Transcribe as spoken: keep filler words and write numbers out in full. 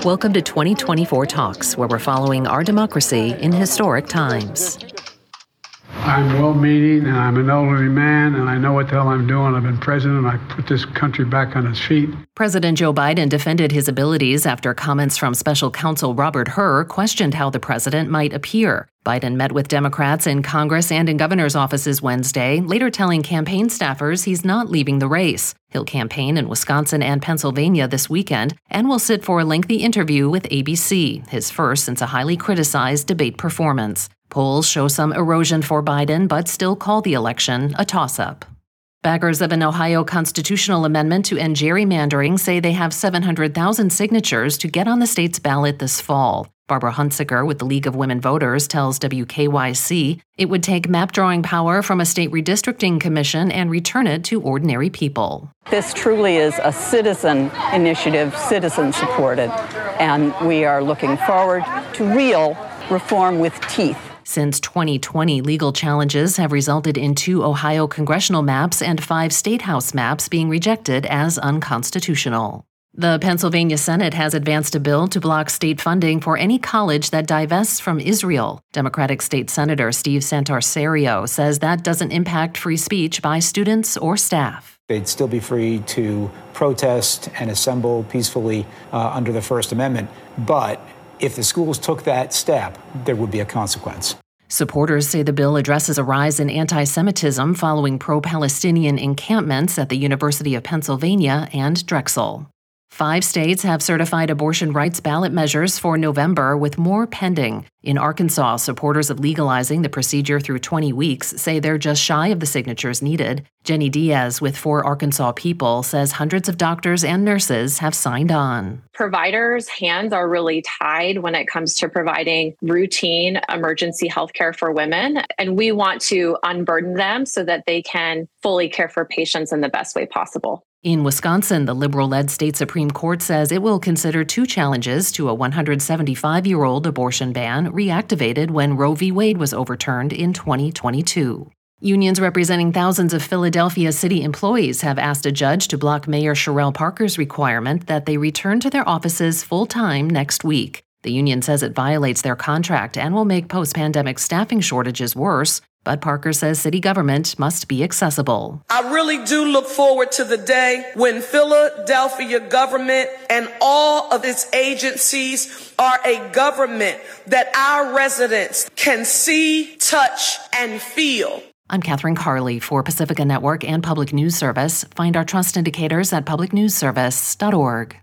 Welcome to twenty twenty-four Talks, where we're following our democracy in historic times. I'm well-meaning, and I'm an elderly man, and I know what the hell I'm doing. I've been president, and I put this country back on its feet. President Joe Biden defended his abilities after comments from special counsel Robert Hur questioned how the president might appear. Biden met with Democrats in Congress and in governors' offices Wednesday, later telling campaign staffers he's not leaving the race. He'll campaign in Wisconsin and Pennsylvania this weekend and will sit for a lengthy interview with A B C, his first since a highly criticized debate performance. Polls show some erosion for Biden, but still call the election a toss-up. Backers of an Ohio constitutional amendment to end gerrymandering say they have seven hundred thousand signatures to get on the state's ballot this fall. Barbara Hunsicker with the League of Women Voters tells W K Y C it would take map drawing power from a state redistricting commission and return it to ordinary people. This truly is a citizen initiative, citizen-supported, and we are looking forward to real reform with teeth. Since twenty twenty, legal challenges have resulted in two Ohio congressional maps and five state house maps being rejected as unconstitutional. The Pennsylvania Senate has advanced a bill to block state funding for any college that divests from Israel. Democratic State Senator Steve Santarsario says that doesn't impact free speech by students or staff. They'd still be free to protest and assemble peacefully uh, under the First Amendment, but if the schools took that step, there would be a consequence. Supporters say the bill addresses a rise in anti-Semitism following pro-Palestinian encampments at the University of Pennsylvania and Drexel. Five states have certified abortion rights ballot measures for November, with more pending. In Arkansas, supporters of legalizing the procedure through twenty weeks say they're just shy of the signatures needed. Jenny Diaz with For Arkansas People says hundreds of doctors and nurses have signed on. Providers' hands are really tied when it comes to providing routine emergency health care for women, and we want to unburden them so that they can fully care for patients in the best way possible. In Wisconsin, the liberal-led state Supreme Court says it will consider two challenges to a one hundred seventy-five-year-old abortion ban reactivated when Roe v. Wade was overturned in twenty twenty-two. Unions representing thousands of Philadelphia city employees have asked a judge to block Mayor Sherrell Parker's requirement that they return to their offices full-time next week. The union says it violates their contract and will make post-pandemic staffing shortages worse, but Parker says city government must be accessible. I really do look forward to the day when Philadelphia government and all of its agencies are a government that our residents can see, touch, and feel. I'm Catherine Carley for Pacifica Network and Public News Service. Find our trust indicators at public news service dot org.